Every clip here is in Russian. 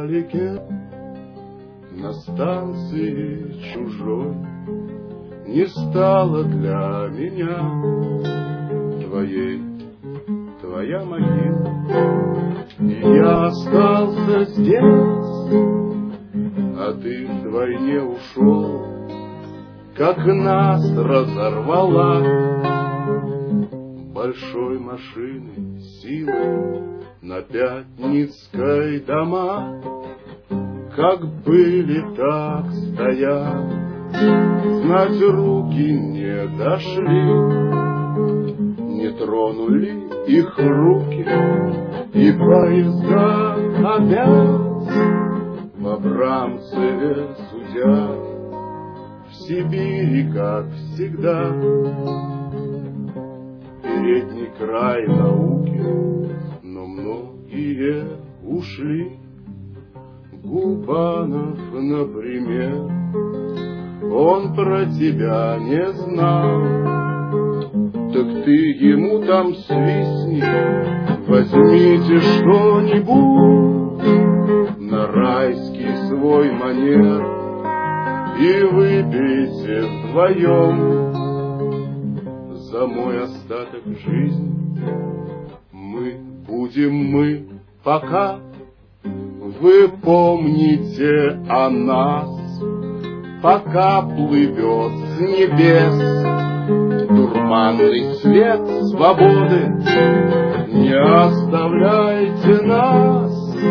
вдалеке, на станции чужой, не стала для меня твоей, твоя могила. И я остался здесь, а ты вдвойне ушел, как нас разорвала большой машины силой на Пятницкой дома. Как были, так стоят, знать руки не дошли, не тронули их руки, и поезда опять в Абрамцеве судят, в Сибири, как всегда, передний край науки, но многие ушли. Губанов, например, он про тебя не знал. Так ты ему там свистни, возьмите что-нибудь на райский свой манер и выпейте вдвоем за мой остаток жизни. Мы будем пока вы помните о нас, пока плывет с небес дурманный свет свободы. Не оставляйте нас,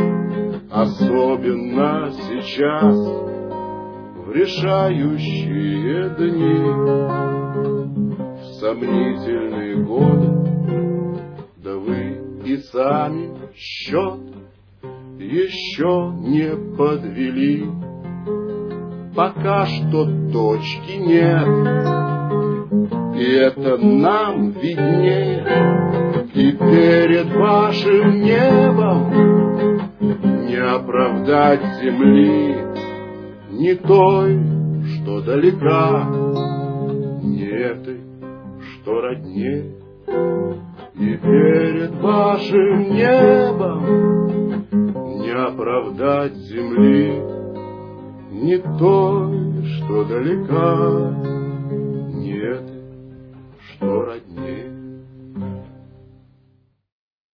особенно сейчас, в решающие дни, в сомнительные годы. Да вы и сами счет еще не подвели, пока что точки нет, и это нам виднее. И перед вашим небом не оправдать земли, не той, что далека, не этой, что роднее. И перед вашим небом не оправдать земли, не той, что далека, не этой, что роднее.